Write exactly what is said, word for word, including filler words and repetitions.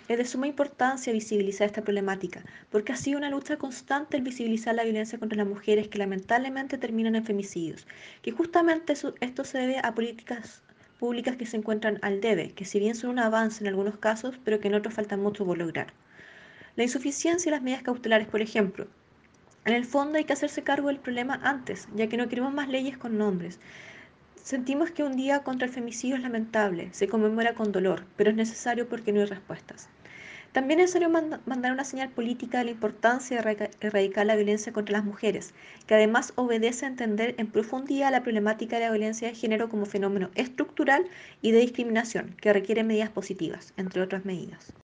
Es de suma importancia visibilizar esta problemática, porque ha sido una lucha constante el visibilizar la violencia contra las mujeres que lamentablemente terminan en femicidios, que justamente eso- esto se debe a políticas públicas que se encuentran al debe, que si bien son un avance en algunos casos, pero que en otros falta mucho por lograr. La insuficiencia de las medidas cautelares, por ejemplo. En el fondo hay que hacerse cargo del problema antes, ya que no queremos más leyes con nombres. Sentimos que un día contra el femicidio es lamentable, se conmemora con dolor, pero es necesario porque no hay respuestas. También es necesario manda- mandar una señal política de la importancia de erradica- erradicar la violencia contra las mujeres, que además obedece a entender en profundidad la problemática de la violencia de género como fenómeno estructural y de discriminación, que requiere medidas positivas, entre otras medidas.